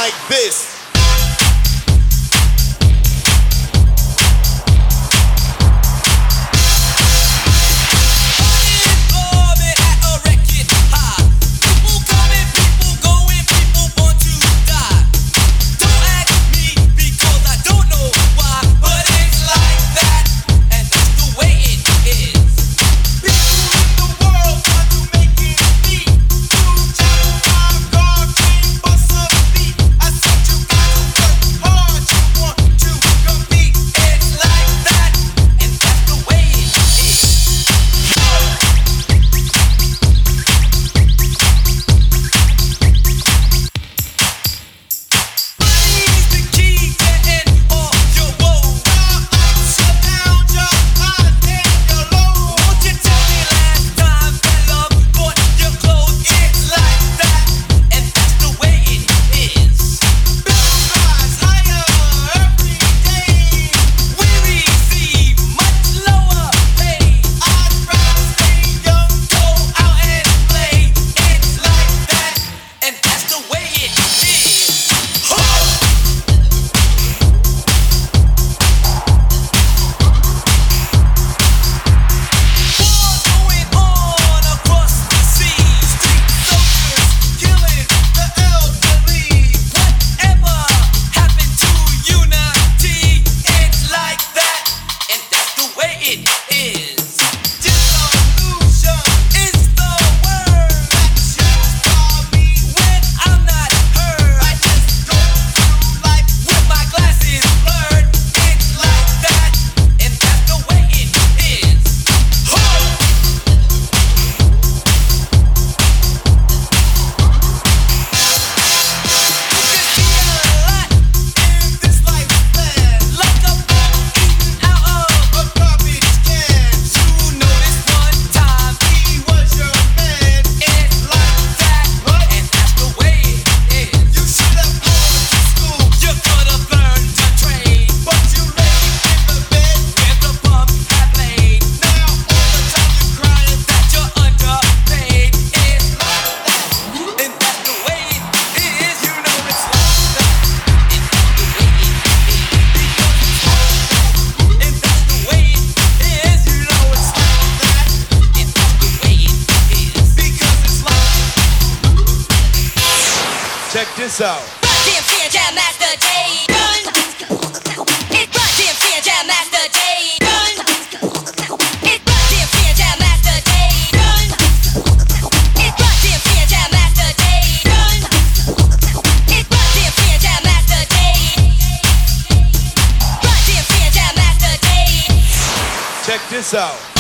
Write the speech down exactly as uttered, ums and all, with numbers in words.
like this. Check this out. Run D M C and Jam Master Jay. Run. It Run D M C and Jam Master Jay. Run. It Run D M C and Jam Master Jay. Run. It Run D M C and Jam Master Jay. Run. It Run D M C and Jam Master Jay. Run D M C and Jam Master Jay. Check this out.